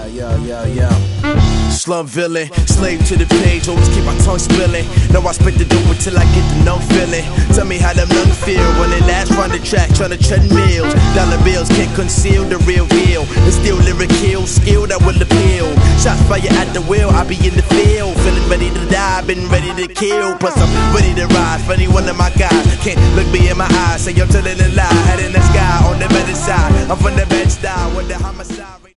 Yeah. Slum villain, slave to the page, always keep my tongue spilling. Know I spit the dope until I get the numb feeling. Tell me how them lungs feel when they last run the track, tryna treadmills. Dollar bills can't conceal the real deal. It's still lyric kill, skill that will appeal. Shots fire at the wheel, I be in the field. Feeling ready to die, been ready to kill. Plus I'm ready to ride for any one of my guys. Can't look me in my eyes, say I'm telling a lie. Head in the sky, on the better side, I'm from the bench style with the homicide.